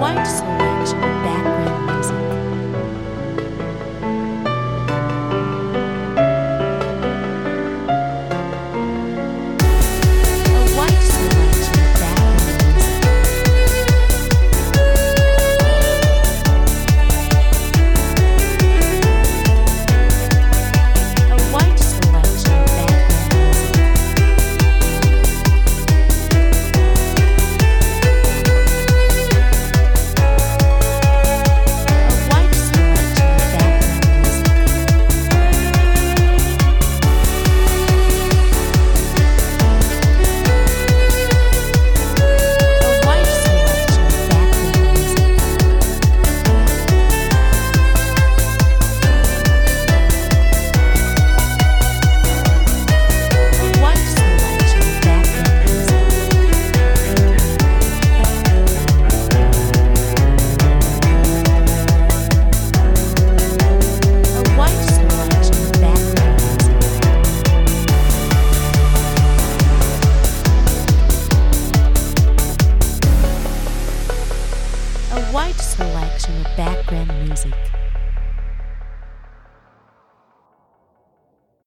wide selection of background music. A wide selection of background music. A wide selection of background music. A wide selection of background music. A wide selection of background music. A wide selection of background music. A wide selection of background music. A wide selection of background music.